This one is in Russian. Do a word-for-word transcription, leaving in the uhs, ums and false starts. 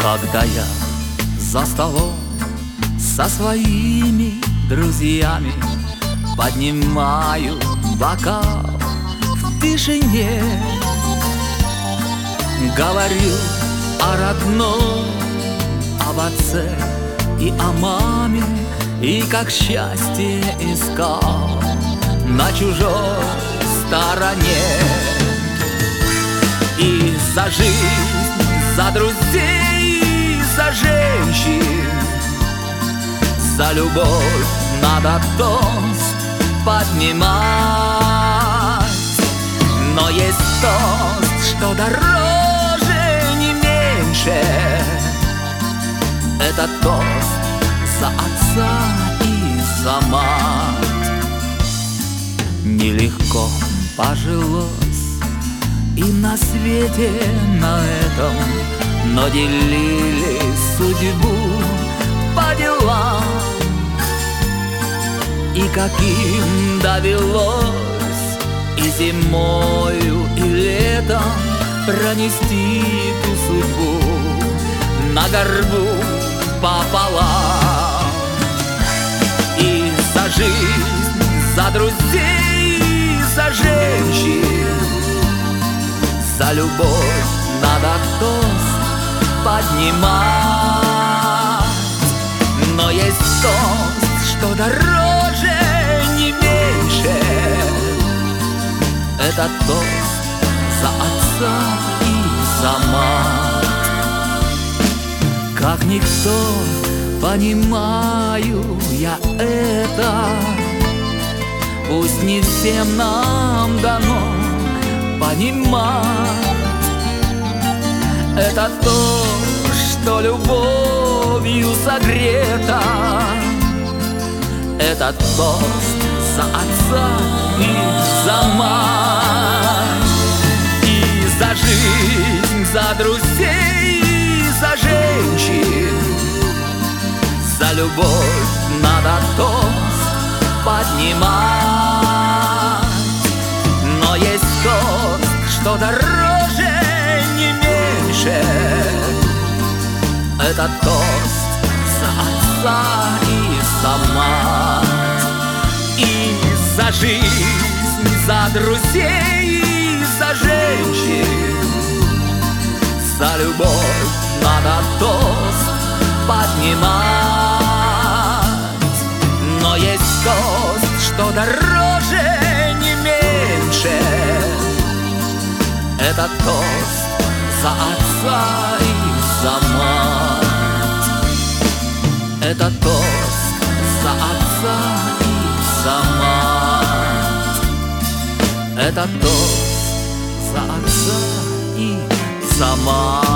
Когда я за столом со своими друзьями поднимаю бокал в тишине, говорю о родном, об отце и о маме, и как счастье искал на чужой стороне. И за жизнь, за друзей, за женщин, за любовь надо тост поднимать. Но есть тост, что дороже не меньше. Это тост за отца и за мать. Нелегко пожилось и на свете на этом, но делили судьбу по делам. И каким довелось и зимою, и летом пронести ту судьбу на горбу пополам. И за жизнь, за друзей, за женщин, за любовь надо тост поднимать. Но есть тост, что дороже не меньше. Это тост за отца и за мать. Как никто понимаю я это. Пусть не всем нам дано понимать. Это то, что любовью согрето. Это тост за отца и за мать. И за жизнь, за друзей, за женщин, за любовь надо тост поднимать. Но есть тост, что дороже не меньше. Это тост за отца и за мать. И за жизнь, за друзей, за женщин, за любовь надо тост поднимать. Но есть тост, что дороже не меньше. Это тост за отца и за мать. Это тост за отца и за мать. Это тост за отца и за мать.